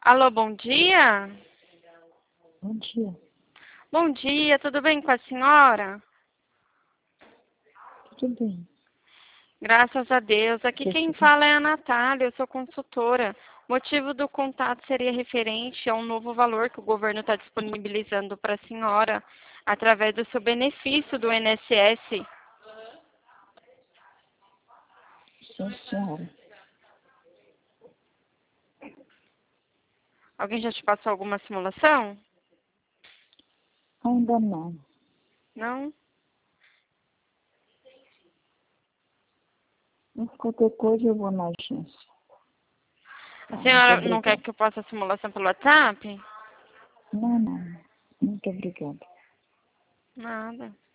Alô, bom dia? Bom dia. Bom dia, tudo bem com a senhora? Tudo bem? Graças a Deus. Aqui quem fala é a Natália, eu sou consultora. O motivo do contato seria referente a um novo valor que o governo está disponibilizando para a senhora através do seu benefício do INSS. Sim, senhora. Alguém já te passou alguma simulação? Ainda não. Não? Mas qualquer coisa eu vou na agência. A Muito senhora não quer obrigada. que eu passe a simulação pelo WhatsApp? Não. Muito obrigada. Nada.